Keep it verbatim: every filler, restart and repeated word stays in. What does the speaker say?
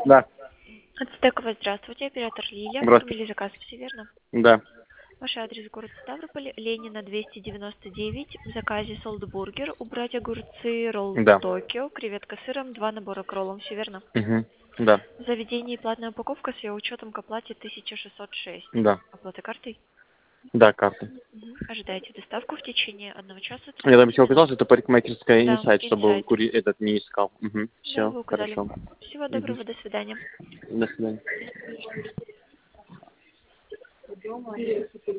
Да. Ацтекова, здравствуйте, оператор Лилия. Здравствуйте. Оформили заказ, все верно? Да. Ваш адрес город Ставрополь, Ленина двести девяносто девять. В заказе солдбургер, убрать огурцы, ролл Да. Токио, креветка с сыром, два набора к роллам, все верно? Угу. Да. В заведении платная упаковка с ее учетом к оплате тысяча шестьсот шесть. Да. Оплата картой? Да, карта. Мгм. Ожидаете доставку в течение одного часа Я там тридцати еще минут. указал, что это парикмахерская Да, инсайт, чтобы инсайт. кури этот не искал. Угу. Да, Все, вы указали. хорошо. Всего Угу. доброго, до свидания. До свидания.